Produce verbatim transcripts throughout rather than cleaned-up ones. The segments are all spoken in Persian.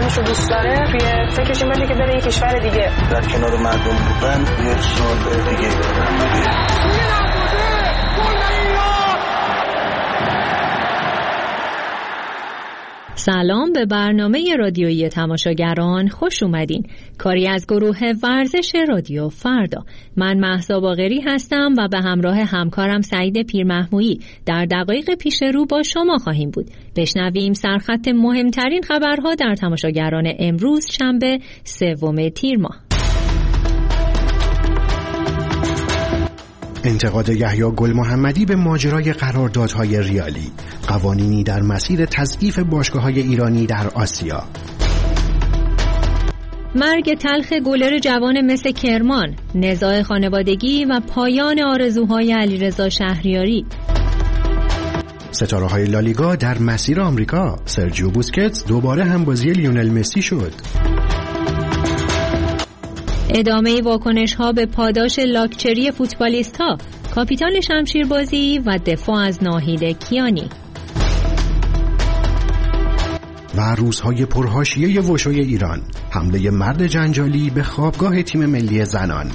خودش رو دوست داره توی فکرش این باشه که بره یک کشور دیگه در کنار مردم بودن یک سال دیگه دارن. سلام به برنامه رادیویی تماشاگران، خوش اومدین. کاری از گروه ورزش رادیو فردا. من مهسا باقری هستم و به همراه همکارم سعید پیرمحمودی در دقایق پیش رو با شما خواهیم بود. بشنویم سرخط مهمترین خبرها در تماشاگران امروز شنبه سوم تیر ماه. انتقاد یحیی گل محمدی به ماجرای قراردادهای ریالی، قوانینی در مسیر تضعیف باشگاه‌های ایرانی در آسیا، مرگ تلخ گلر جوان مس کرمان، نزاع خانوادگی و پایان آرزوهای علیرضا شهریاری. ستاره‌های لالیگا در مسیر آمریکا، سرجیو بوسکتس دوباره همبازی لیونل مسی شد. ادامه واکنش‌ها به پاداش لاکچری فوتبالیست‌ها، کاپیتان شمشیربازی و دفاع از ناهید کیانی. و روزهای پرحاشیه وشوی ایران، حمله مرد جنجالی به خوابگاه تیم ملی زنان.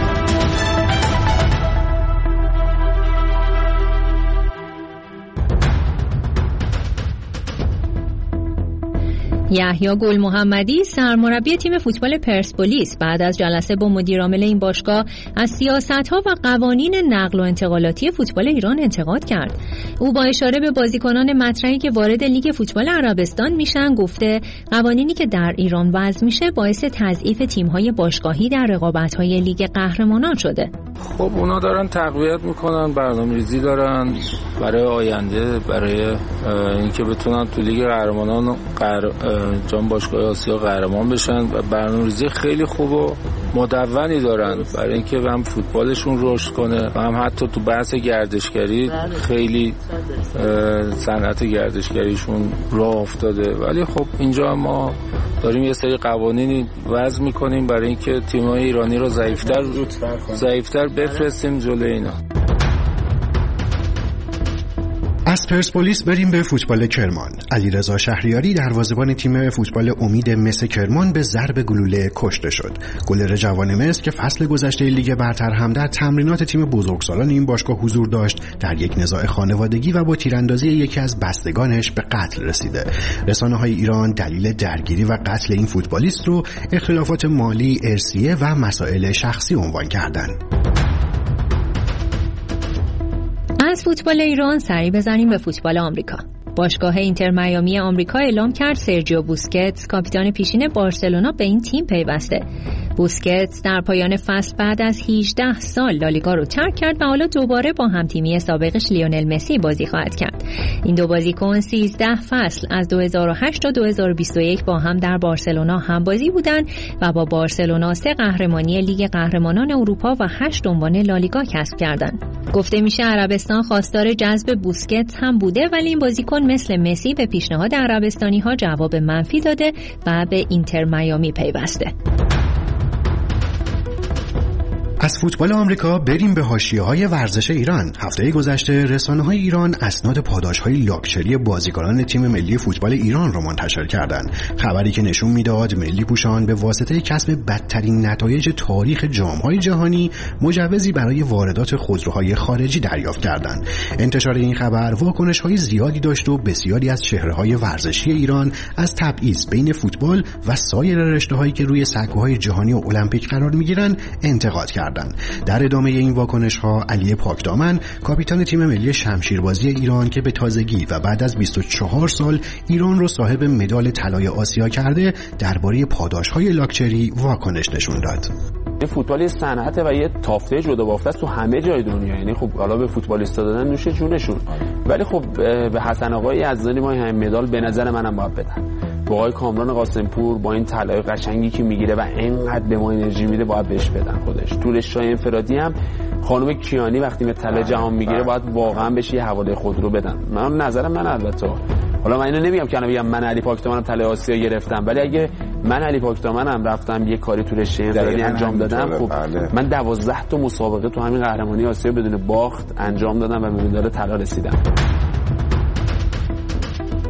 یحیی گل محمدی سرمربی تیم فوتبال پرسپولیس بعد از جلسه با مدیر عامل این باشگاه از سیاست‌ها و قوانین نقل و انتقالاتی فوتبال ایران انتقاد کرد. او با اشاره به بازیکنان مطرحی که وارد لیگ فوتبال عربستان میشن گفته قوانینی که در ایران وضع میشه باعث تضعیف تیم‌های باشگاهی در رقابت‌های لیگ قهرمانان شده. خب اونا دارن تقویت میکنن، برنامه‌ریزی دارن برای آینده، برای اینکه بتونن تو لیگ قهرمانان قهر... جام باشگاه آسیا قهرمان بشن و برنامه‌ریزی خیلی خوب و مدونی دارن برای اینکه هم فوتبالشون رشد کنه و هم حتی تو بحث گردشگری خیلی صنعت گردشگریشون راه افتاده. ولی خب اینجا ما داریم یه سری قوانینی وضع میکنیم برای اینکه تیم‌های ایرانی رو ضعیف‌تر ضعیف‌تر بفرستیم جلوی اینا. از پرسپولیس بریم به فوتبال کرمان. علیرضا شهریاری دروازه‌بان تیم فوتبال امید مس کرمان به ضرب گلوله کشته شد. گلر جوان مس که فصل گذشته لیگ برتر هم در تمرینات تیم بزرگسالان این باشگاه حضور داشت، در یک نزاع خانوادگی و با تیراندازی یکی از بستگانش به قتل رسیده. رسانه‌های ایران دلیل درگیری و قتل این فوتبالیست رو اختلافات مالی، ارثیه و مسائل شخصی عنوان کردند. از فوتبال ایران سری بزنیم به فوتبال آمریکا. باشگاه اینتر میامی آمریکا اعلام کرد سرجیو بوسکتس کاپیتان پیشین بارسلونا به این تیم پیوسته. بوسکتس در پایان فصل بعد از هجده سال لالیگا رو ترک کرد و حالا دوباره با همتیمی سابقش لیونل مسی بازی خواهد کرد. این دو بازیکن سیزده فصل از دو هزار و هشت تا دو هزار و بیست و یک با هم در بارسلونا همبازی بودند و با بارسلونا سه قهرمانی لیگ قهرمانان اروپا و هشت عنوان لالیگا کسب کردند. گفته میشه عربستان خواستار جذب بوسکتس هم بوده، ولی این بازیکن مثل مسی به پیشنهاد عربستانی‌ها جواب منفی داده و به اینتر میامی پیوسته. از فوتبال آمریکا بریم به حاشیه‌های ورزش ایران. هفته گذشته رسانه‌های ایران اسناد پاداش‌های لاکچری بازیکنان تیم ملی فوتبال ایران را منتشر کردند. خبری که نشون میداد ملی پوشان به واسطه کسب بدترین نتایج تاریخ جام‌های جهانی مجوزی برای واردات خودروهای خارجی دریافت کردند. انتشار این خبر واکنش‌های زیادی داشت و بسیاری از چهره‌های ورزشی ایران از تبعیض بین فوتبال و سایر رشته‌هایی که روی سکوهای جهانی و المپیک قرار می‌گیرند انتقاد کردند. در ادامه این واکنش‌ها علی پاکدامن کاپیتان تیم ملی شمشیربازی ایران که به تازگی و بعد از بیست و چهار سال ایران رو صاحب مدال طلای آسیا کرده درباره پاداش‌های لاکچری واکنش نشون داد. این فوتبال یه صنعته و یه تافته جدا بافته است تو همه جای دنیا. یعنی خب حالا به فوتبالیستا دادن نوش جونشون، ولی خب به حسن آقای یزدانی ما این مدال به نظر منم باید بدن. با آقای کامران قاسمپور با این طلای قشنگی که میگیره و اینقدر به ما انرژی میده باید بهش بدن. خودش تو رشته‌های انفرادی هم خانم کیانی وقتی به طلای جهان میگیره باید واقعا بهش یه حواله خودرو بدن. من نظرم من البته حالا من اینو نمیگم که انا بگم من علی پاکدامنم طلای آسیا گرفتم، ولی اگه من علی پاکدامنم رفتم یه کاری تو رشته انفرادی انجام دادم، خب بله. من دوازده تا مسابقه تو همین قهرمانی آسیا بدون باخت انجام دادم و به مدال طلا رسیدم.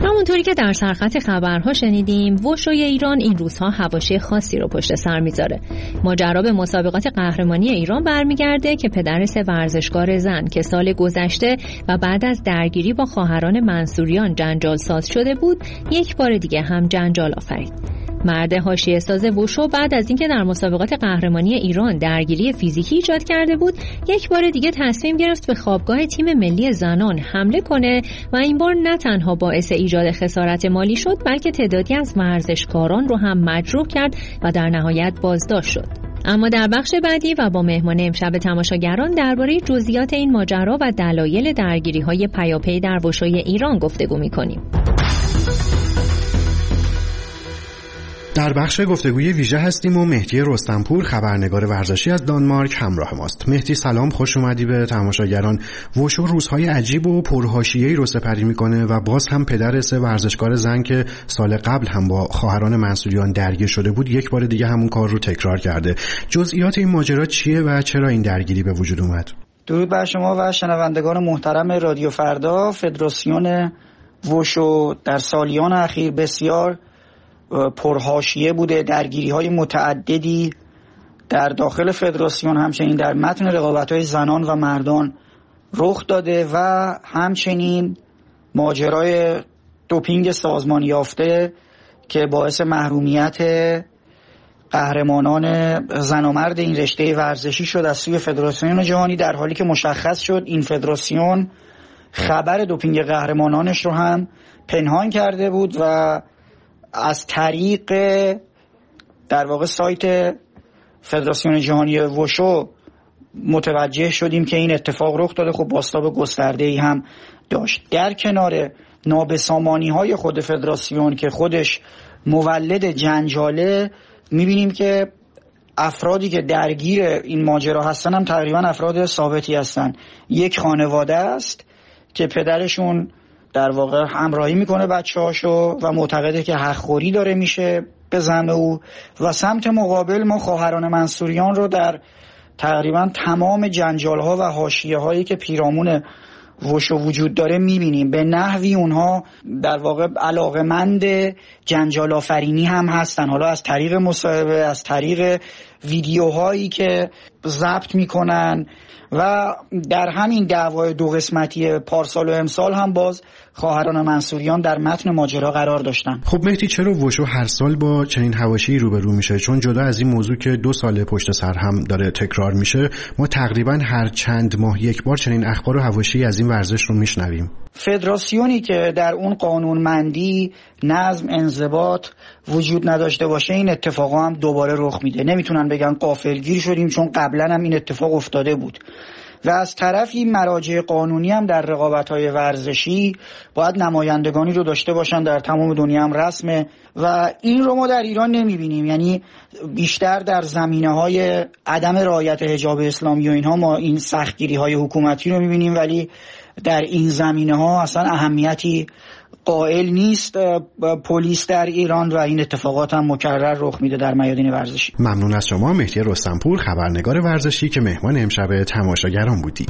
همونطوری که در سرخط خبرها شنیدیم، وشوی ایران این روزها حواشی خاصی رو پشت سر میذاره. ماجرا به مسابقات قهرمانی ایران برمیگرده که پدر سه ورزشکار زن که سال گذشته و بعد از درگیری با خواهران منصوریان جنجال ساز شده بود، یک بار دیگه هم جنجال آفرید. مرد حاشیه ساز وشو بعد از اینکه در مسابقات قهرمانی ایران درگیری فیزیکی ایجاد کرده بود، یک بار دیگه تصمیم گرفت به خوابگاه تیم ملی زنان حمله کنه و این بار نه تنها باعث ایجاد خسارت مالی شد، بلکه تعدادی از ورزشکاران رو هم مجروح کرد و در نهایت بازداشت شد. اما در بخش بعدی و با مهمان امشب تماشاگران درباره جزئیات این ماجرا و دلایل درگیری‌های پیاپی در وشوی ایران گفتگو می‌کنیم. در بخش گفتگوی ویژه هستیم و مهدی رستمپور خبرنگار ورزشی از دانمارک همراه ماست. مهدی سلام، خوش اومدی به تماشاگران. وشو روزهای عجیب و پرحاشیه‌ای رو سپری میکنه و باز هم پدر سه ورزشکار زن که سال قبل هم با خواهران منصوریان درگیر شده بود یک بار دیگه همون کار رو تکرار کرده. جزئیات این ماجرا چیه و چرا این درگیری به وجود اومد؟ درود بر شما و شنوندگان محترم رادیو فردا. فدراسیون وشو در سالیان اخیر بسیار پرحاشیه بوده. درگیری‌های متعددی در داخل فدراسیون، همچنین در متن رقابت‌های زنان و مردان رخ داده و همچنین ماجرای دوپینگ سازمان یافته که باعث محرومیت قهرمانان زن و مرد این رشته ورزشی شد از سوی فدراسیون جهانی، در حالی که مشخص شد این فدراسیون خبر دوپینگ قهرمانانش رو هم پنهان کرده بود و از طریق در واقع سایت فدراسیون جهانی وشو متوجه شدیم که این اتفاق رخ داده. خب بازتاب گسترده‌ای هم داشت. در کنار نابسامانی های خود فدراسیون که خودش مولد جنجاله، میبینیم که افرادی که درگیر این ماجرا هستن هم تقریبا افراد ثابتی هستن. یک خانواده است که پدرشون در واقع همراهی میکنه بچه‌هاشو و معتقده که حق‌خوری داره میشه به زعم او، و سمت مقابل ما خواهران منصوریان رو در تقریبا تمام جنجال‌ها و حاشیه‌هایی که پیرامون وشو وجود داره میبینیم. به نحوی اونها در واقع علاقه‌مند جنجال آفرینی هم هستن، حالا از طریق مصاحبه، از طریق ویدیوهایی که ضبط میکنن و در همین دعوای دو قسمتی پارسال و امسال هم باز خواهران منصوریان در متن ماجرا قرار داشتن. خب مهدی، چرا وشو هر سال با چنین حواشی روبرو میشه؟ چون جدا از این موضوع که دو سال پشت سر هم داره تکرار میشه، ما تقریبا هر چند ماه یک بار چنین اخبار و حواشی از این ورزش رو میشنویم. فدراسیونی که در اون قانونمندی، نظم، انضباط وجود نداشته باشه، این اتفاقا هم دوباره رخ میده. نمیتونن بگن غافلگیر شدیم، چون قبلا هم این اتفاق افتاده بود. و از طرفی مراجع قانونی هم در رقابت‌های ورزشی باید نمایندگانی رو داشته باشن، در تمام دنیا هم رسمه و این رو ما در ایران نمیبینیم. یعنی بیشتر در زمینه‌های عدم رعایت حجاب اسلامی و اینها ما این سختگیری‌های حکومتی رو میبینیم، ولی در این زمینه‌ها اصلا اهمیتی قائل نیست پلیس در ایران و این اتفاقات هم مکرر رخ میده در میادین ورزشی. ممنون از شما مهدی رستمپور خبرنگار ورزشی که مهمان امشب تماشاگران بودی.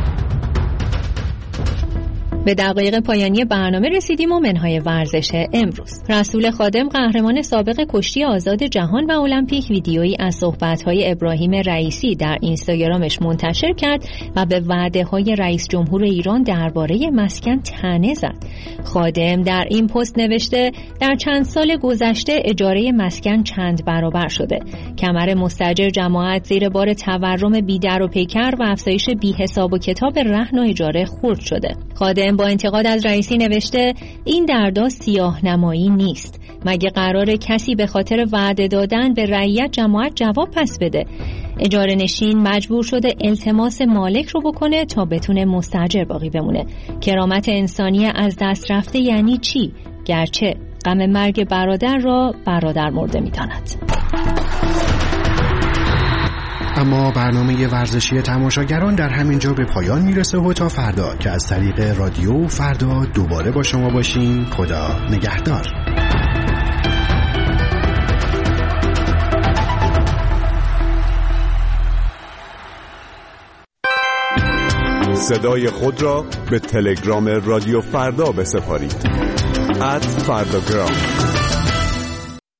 به دقایق پایانی برنامه رسیدیم و منهای ورزش امروز. رسول خادم قهرمان سابق کشتی آزاد جهان و المپیک ویدیویی از صحبت‌های ابراهیم رئیسی در اینستاگرامش منتشر کرد و به وعده‌های رئیس جمهور ایران درباره مسکن طعنه زد. خادم در این پست نوشته در چند سال گذشته اجاره مسکن چند برابر شده. کمر مستاجر جماعت زیر بار تورم بی‌در و پیکر و افزایش بی‌حساب و کتاب رهن و اجاره خرد شده. خادم با انتقاد از رئیسی نوشته این دردا سیاه نمایی نیست. مگه قراره کسی به خاطر وعده دادن به رعیت جماعت جواب پس بده؟ اجاره نشین مجبور شده التماس مالک رو بکنه تا بتونه مستاجر باقی بمونه. کرامت انسانی از دست رفته یعنی چی؟ گرچه غم مرگ برادر را برادر مرده می‌داند. اما برنامه ورزشی تماشاگران در همین جا به پایان میرسه و تا فردا که از طریق رادیو فردا دوباره با شما باشیم. خدا نگهدار. صدای خود را به تلگرام رادیو فردا بسپارید. ات فرداگرام.